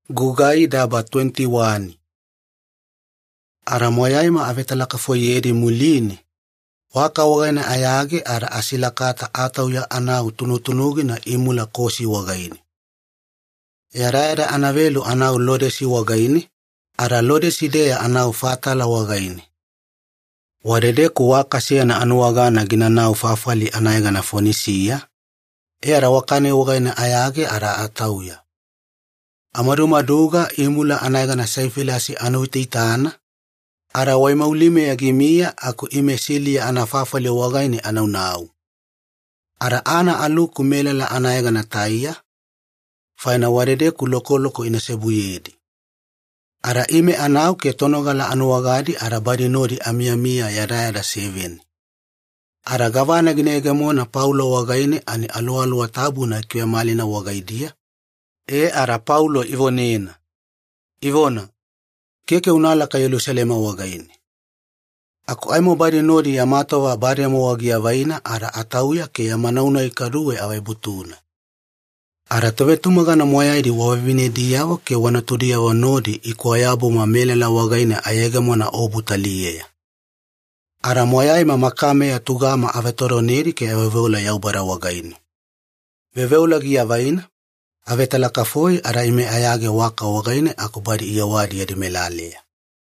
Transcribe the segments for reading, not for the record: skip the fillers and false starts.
Gugai daba 21. Ara moyaima avetalaka foyedi mulini. Waka wagaina ayage ara asilakata atauya anau tunutunugi na imula kosi wagaini. Yaraeda anavelu anau lodesi wagaini, ara lodesi dea anau fatala wagaini. Wadedeku waka siya na anuwagana ginanau fafali anayga na fonisia, ara wakane wagaina ayage ara atauya. Amadumaduga imula anayga na saifilasi anuititana, ara waimaulime ya gimia aku imesilia anafafali wagaini anaunau. Ara ana aluku melela anayga na taiya, faina wadedeku loko inasebuyedi. Ara ime anau ke tonogala anuwagadi ara badi nodi amia yadaya da 7. Ara gavana ginegemona Paulo wagaini ani alualua tabu na kiwe mali na wagaidia. Ara Paulo ivonena. Ivona, keke unala ka Yerusalema wagaini. Ako aimo badi nodi ya matowa badi ya mawagia vaina ara atauya ke ya manauna ikaruwe awai butuna. Ara tovetumagana moyaidi wawavine diyawo ke wanatudia wa nodi ikuayabu mamelela wagaina ayegemona obutaliyeya. Ara moyaima makame ya tugama avetoroneri ke aveveula yaubara wagaini. Veveula gia vaina, avetalakafoi ara ime ayage waka wagaine aku badi iyawadi ya dimelaleya.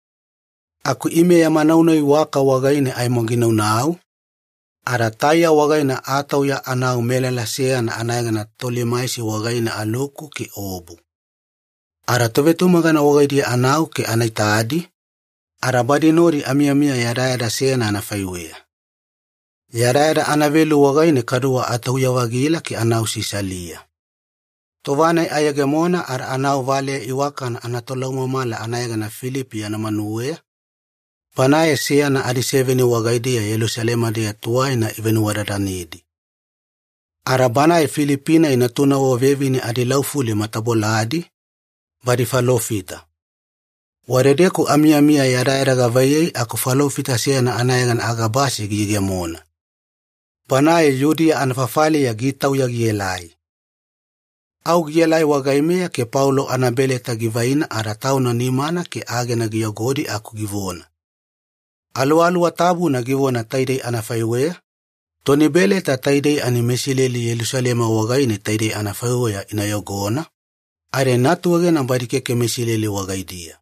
Aku ime ya manaunai waka wagaine aimongina unau, ara taya wagaina atauya anau melela sea na anayagana tolimaisi wagaina aluku ki obu. Ara tovetumagana wagaidia anau ke anaitaadi, ara badi nori amia yadayada sea na anafaiwea. Yadayada anavelu wagaine kadua atauya wagila ki anau sisalia. Tovanai ayagemona ara anau vale iwakan anatolaumamala anayagana Filipi anamanuwea, Panaya siya na adiseveni wagaidia Yerusalema dia tuwai na iveni wadadanidi. Arabanay Filipina inatuna wavevini adilaufuli mataboladi, badi falofita. Wadedeku amia yadaira gavayei aku falofita siya na anayagan agabasi gigemona. Panaya yudia anafafali ya gitau ya gielai. Au gielai wagaimea ke Paulo anabele tagivaina aratau na nimana ke age na giyogodi aku givona. Alu watabu na givona taidei anafaiwea, tonibele ta taidei animesileli Yerusalema wagaini taidei anafaiwea inayogona, are natuwage na barikeke mesileli wagaidia.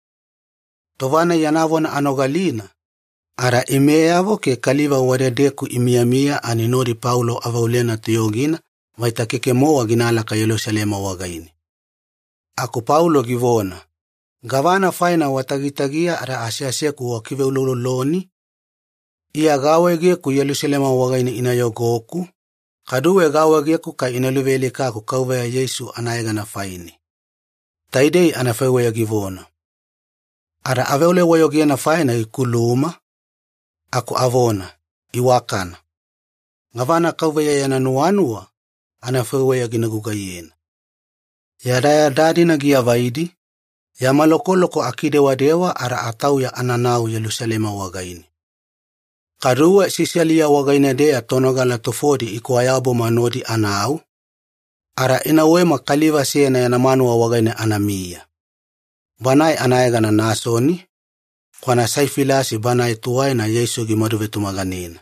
Tovana yanavona anogalina, ara imeavo ke kaliva wadedeku imiamia aninori Paulo avaulena tiyogina, vaitakeke moa ginala ka Yerusalema wagaini. Aku Paulo givona, gavana faina watagitagia ara asiaseku wakive uloloni, ia gawege ku Yerusalema wagaini inayogoku, kaduwe gawege ku ka inaluvele kaku kauwe ya Yesu anayega na faini. Taidei anafewe ya givona. Ara aveule wayogia na faina ikuluma, aku avona, iwakana. Gavana kauwe ya yananuanua, anafewe ya ginagugayena. Yadaya dadi na gia vaidi, ya maloko akide wadewa ara atau ya ananau Yerusalema wagaini. Karuwe sisialia wagaine dea tonogala tofodi ikuayabu manodi anau, ara inawema kaliva siena ya namanu wa wagaine anamia. Banai anayega na nasoni, kwa na saifilasi banai tuwai na Yesu gimaduvetu maganina.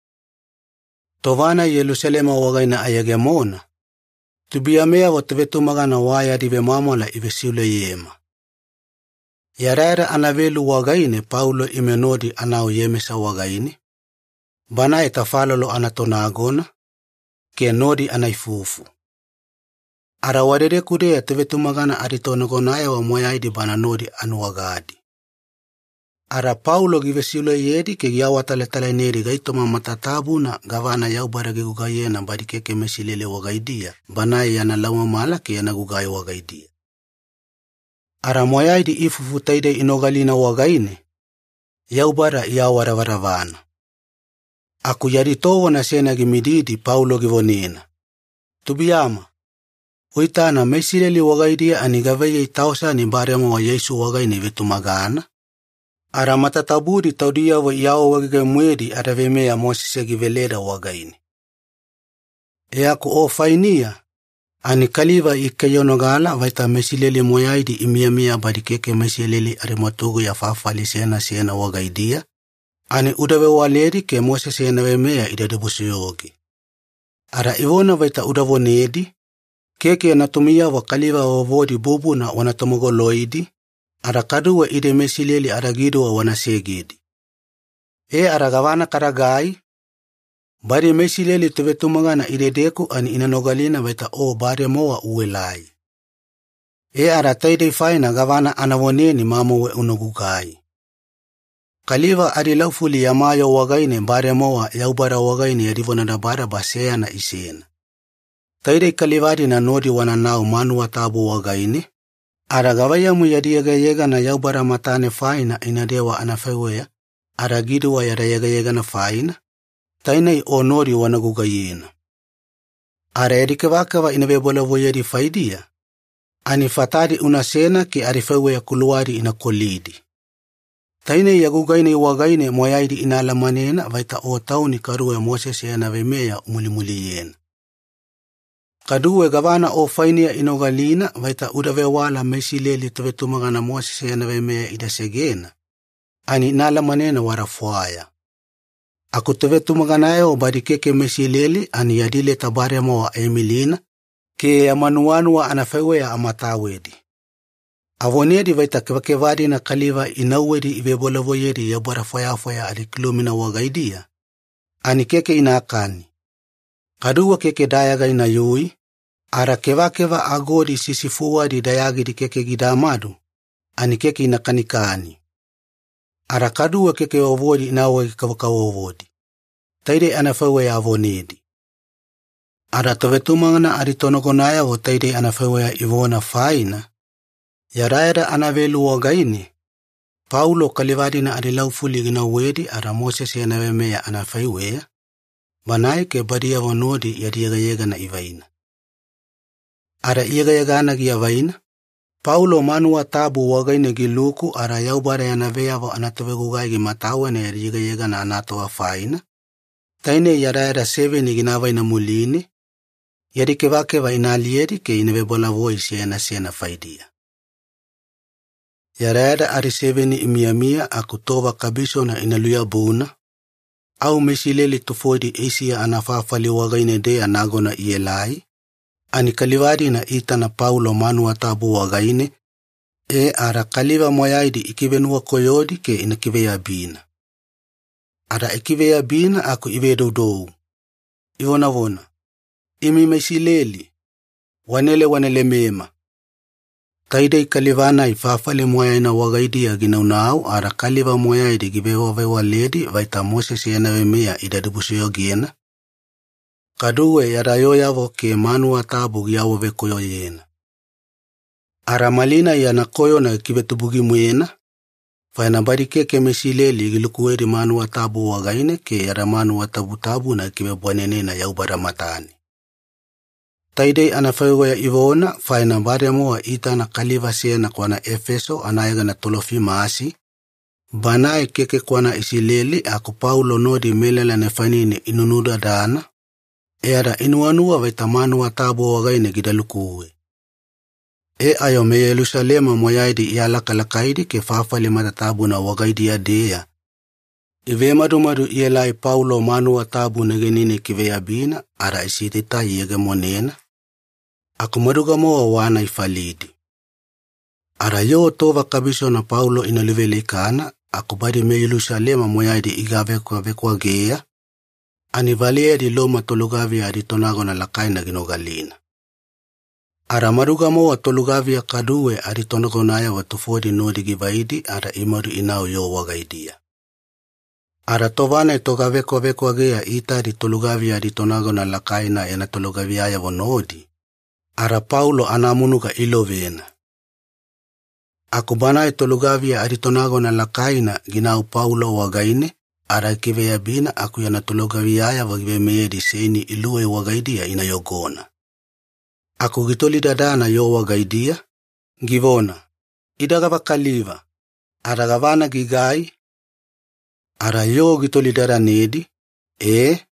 Tovana Yerusalema wagaine ayagemona, tubiamea watuvetu magana waya dive mamola ivesiule yema. Yaraira anavelu wagaine Paulo imenodi anau yemesa wagaine, banae tafalolo anatonagona, ke nodi anaifufu. Ara wadede kudea tevetumagana aritonagonaya wa moyaidi bana nodi anuwagadi. Ara Paulo givesilo yedi ke giawatale neri gaitoma matatabu na gavana yaubara gigugayena barikeke mesilele wagaidia, banae yanalauma mala ke yanagugayo wagaidia. Ara moyaidi ifufu taide inogalina wagaine, yaubara iawara. Aku yaritowo na sena gimididi Paulo givonena. Tubiyama, uitana mesileli wagaidia anigaveye itausa ni barema wa Yesu wagaine vetumagana. Ara matatabudi taudia wa iao wagige mwedi aravemea mosise giveleda wagaine. Aku o fainia, Ani kaliva ikayonogala vaita mesileli moyaidi imia barikeke mesileli arimatugu ya fafali sena wagaidia. Ani udave waleri ke Mose sena vemea idadebusiyogi. Ara ivona vaita udavo nedi, keke natumia wa kaliva wavodi bubu na wanatomogoloidi, ara kaduwa ide mesileli aragidu wa wanasegedi. Ara gavana karagai, bari mesileli tuvetumagana idedeku ani inanogalina vaita bari moa uwelai. Ara taide faina gavana anavoneni mamowe unogugai. Kaliva adilaufuli ya mayo wagaine bare moa yaubara wagaine yadivona na bara basea na isena. Taide kalivadi na nodi wananao manu watabu wagaine. Ara gavayamu yadiega na yaubara matane faina inadewa anafewea. Ara giduwa yadayega na faina. Tainai nodi wanagugayena. Ara yadikevakava inavebola voyadi faidia. Ani fatadi unasena ki arifewea kuluwadi inakolidi. Taine yagugaine wagaine moyaidi inalamanena vaita tauni karuwe Mose sena vemea umulimuliyena. Kaduwe gavana fainia inogalina vaita udave wala mesileli tuvetumagana Mose sena vemea idasegena. Ani inalamanena warafuaya. Aku tuvetumaganayo barikeke mesileli ani yadile tabare moa Emilina ke yamanuanua anafewea amatawedi. Avonedi vaita kevakevadi na kaliva inawedi ivebola voyedi ya bara faya adikilumina wagaidia. Ani keke inakani. Kaduwa keke dayaga inayui. Ara keva agodi sisifuwa di dayagi di keke gidamadu. Ani keke inakanikani. Ara kaduwa keke ovodi inawe kavaka ovodi. Taide anafewe ya avonedi. Ara tavetumangana aditonogonaya vo taide anafewe ya ivona faina. Yaraeda anavelu wagaini. Paulo kalivadi na adilaufuli gina wedi ara Mose sena vemea anafaiwea. Banai ke badia vanodi yadiega na ivaina. Ara iega na giavaina. Paulo manua tabu wagaini giluku ara yaubara yanavea vo anatavegugai gimatawe na yadiega na anatoa faina. Taine yaraeda 7 ginavaina mulini. Yadikevakeva inalieri ke inavebola voi sena faidia. Yaraeda ari 7 imiamia akutova kabiso na inaluya buna. Au mesileli tufodi Asia anafafali wagaine de anagona ielai. Ani kalivadi na ita na Paulo manua tabu wagaine. Ara kaliva moyaidi ikivenua koyodi ke inakiveya bina. Ara ikiveya bina aku ivedodou. Ivona. Imi mesileli. Wanele mema. Taide kalivana ifafale moyaina wagaidia ginaunau ara kaliva moyaidi givewa ledi vaita Mose sena vemea idadibusiyo giena. Kaduwe yarayo yavo ke manua tabu yawo vekoyo yena. Ara malina yanakoyo na kivetubugi mwena. Faina barikeke mesileli gilukuwedi manua tabu wagaine ke yara manua tabu na kivebwanene na yaubara matani. Taide anafewe ya ivona faina bare moa ita na kaliva sena kwa na Efeso anayega na tolofi maasi. Banae keke kwa na isileli aku Paulo nodi melela nefanine inunuda dana. Era inuanua vaitamanu watabu wagaine gidalukuwe. Ayo me Yerusalema moyaidi ialakalakaidi ke fafali matatabu na wagaidi ya deya. Ive madu ielai Paulo manu watabu negenine kive ya bina ara isitita yege monena. Aku maduga moa wana ifalidi. Ara yo tova kabiso na Paulo inalivele ikana, aku badi me Yerusalema moyaidi igavekwa geya. Anivalia di loma tolugavia di tonago na lakai na ginogalina. Ara maduga moa tolugavia kaduwe adi tonago naya watufodi nodi givaidi ara imadu inao yo wagaidia. Ara tovana itogavekwa geya ita di tolugavia di tonago na lakai na ena tolugavia ya vonodi. Ara Paulo anamunuga ilovena. Akubana itolugavia adi tonago na lakai na ginau Paulo wagaine. Ara kive ya bina aku ya natologavia ya wagive meedi seni iluwe wagaidia inayogona. Aku gitoli dadana yo wagaidia. Givona. Idagava kaliva. Ara gavana gigai. Ara yo gitoli dada nedi.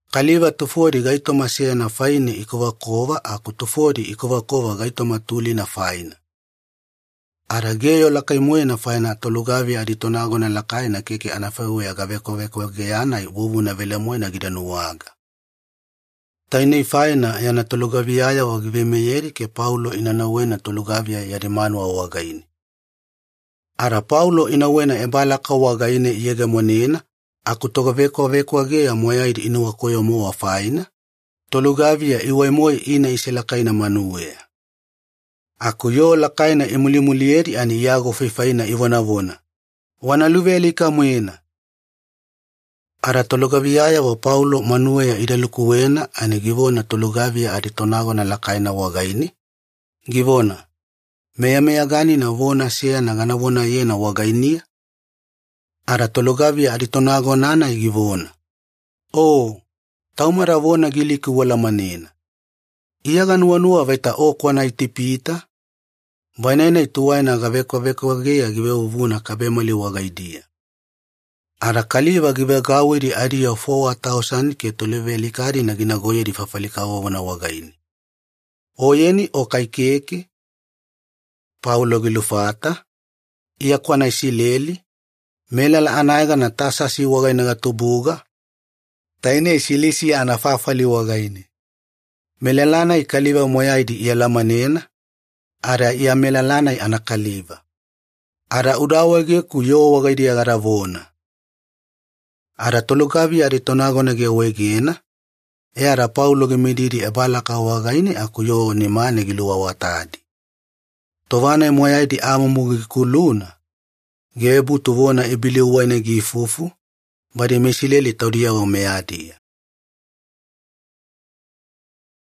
Kaliva tofori gaito masea na faine ikova aku tofori ikova gaito matuli na faina. Arageyo lakai moe na faina tolugavi aditonago na lakai na keke anafewe ya gaveko geana ibubu na vele moe na gidanuaga. Tainei faina ya na tolugavi aya wagive meyeri ke Paulo inanawena tolugavi ya rimanu wa wagaini. Ara Paulo inawena ebalaka wagaine iyege monena, aku togaveko agea moyaidi inuwa koyo moa faina, tolugavia iwai moe ina isilakaina manuwea. Aku yo lakaina imulimulieri ani iago fifaina ivonavona. Wanaluveli mwena. Ara tolugavia wa Paulo manuwea idalukuwena ani givona tolugavia aditonago na lakaina wagaini. Givona. Meya gani na vona sea na gana vona ye na wagainia. Ara tolugavia aditonago nana igivona. Taumara vona giliku wala manena. Iaganuanua vaita kwana itipita. Bainena ituwaina gaveko agea give uvuna kabemali wagaidia. Ara kaliva give gawiri adia 4,000 ke toleveli kari na ginagoye di fafalika wana wagaini. Oyeni kaikeke. Paulo gilufata, iya kwana isileli, melala anaiga na tasa si wagaina gatubuga, taine isilisi anafafali wagaini. Melalana ikaliva moyaidi iya lamanena, ara iya melalana anakaliva. Ara udawage kuyo wagaidi agaravona. Ara tolugavi aritonago nage wegena, ara Paulo gemidiri ebalaka wagaini akuyo nimane giluwa watadi. Tovana moyaidi amamugi kuluna. Gebu tovona ibili uwaine gifufu. Bade mesileli taudia wa meadia.